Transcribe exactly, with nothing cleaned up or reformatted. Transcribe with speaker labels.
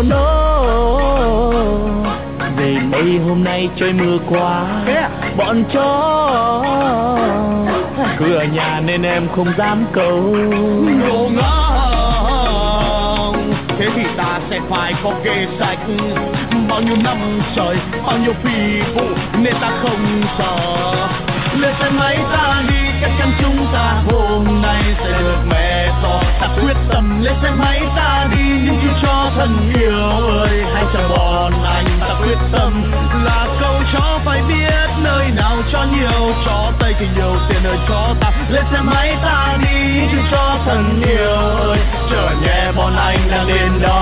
Speaker 1: Oh no, về đây hôm nay trời mưa quá, bọn chó cứ ở nhà nên em không dám câu.
Speaker 2: Đồ ngốc, thế thì ta sẽ phải có kế sách. Bao nhiêu năm trời, bao nhiêu phi vụ nên ta không sợ. Lên xe máy ta đi, chắc chắn chúng ta hôm nay sẽ được mẹ cho. Ta quyết tâm lên xe máy ta đi, nhưng chú chó thân yêu ơi, hãy chờ bọn anh. Ta quyết tâm là câu chó phải biết nơi nào cho nhiều, chó Tây thì nhiều tiền ơi chó ta. Lên xe máy ta đi, chú chó thân yêu ơi, chờ nhé bọn anh đang đến đó.